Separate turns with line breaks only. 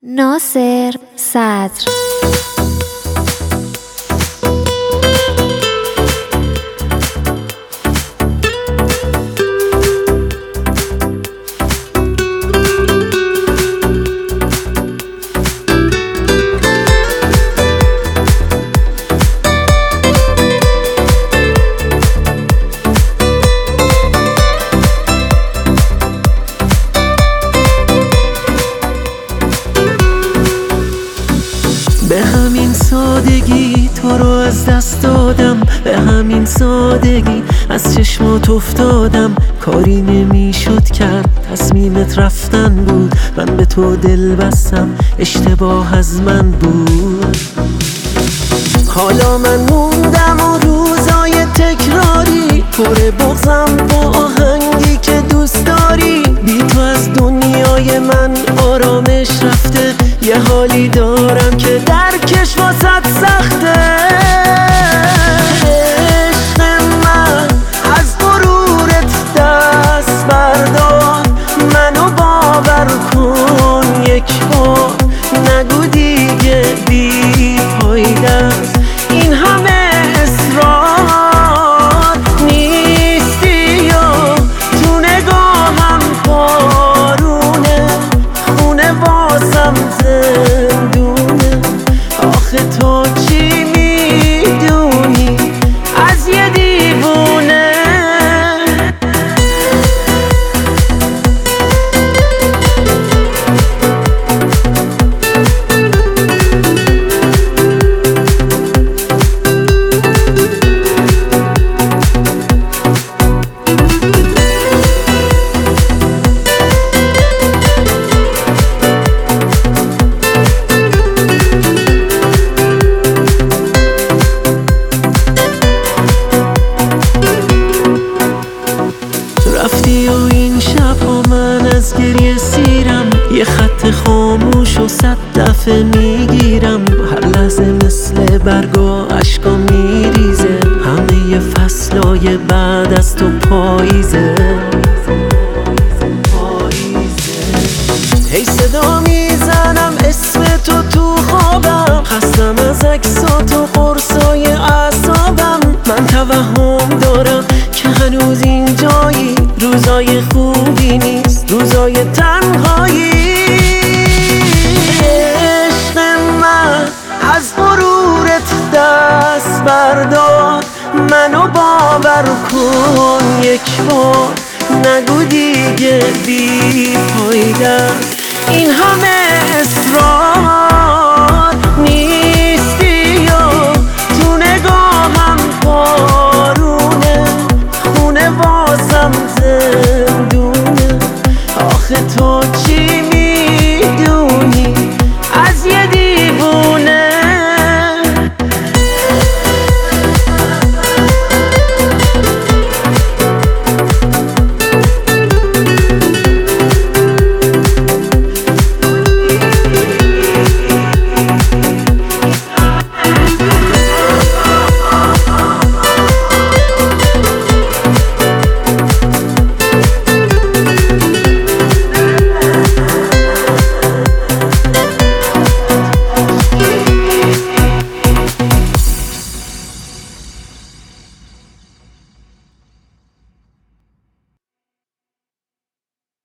ناصر صدر.
به همین سادگی تو رو از دست دادم، به همین سادگی از چشمات افتادم. کاری نمیشد کرد، تصمیمت رفتن بود، من به تو دل بستم، اشتباه از من بود. حالا من موندم و روزای تکراری پر بغضم با آهنگی که دوست داری. بی تو از دنیای من آرامش رفته، یه حالی دارم که درکش واسط سخته. عشق من از غرورت دست بردار، منو باور کن یک بار، نگو دیگه بی فایده است این همه اصرار. نیستی یا تو نگاهم بارونه، خونه واسم زندونه. آخه تو چی میدونی از یه دیوونه؟ رفتی و این شبها من از گریه سیرم، یه خط خاموش و 100 دفعه میگیرم. هر لحظه مثل برگا اشکا میریزه، همه فصلای بعد از تو پاییزه. هی صدا میزنم اسم تو خوابم، خستم از عکسات و قرصای اعصابم. من توهم دارم که هنوز اینجایی، روزای خوبی نیست، روزای تنهایی. عشق من از غرورت دست بردار، منو باور کن یک بار، نگو دیگه بی فایده این همه اصرار.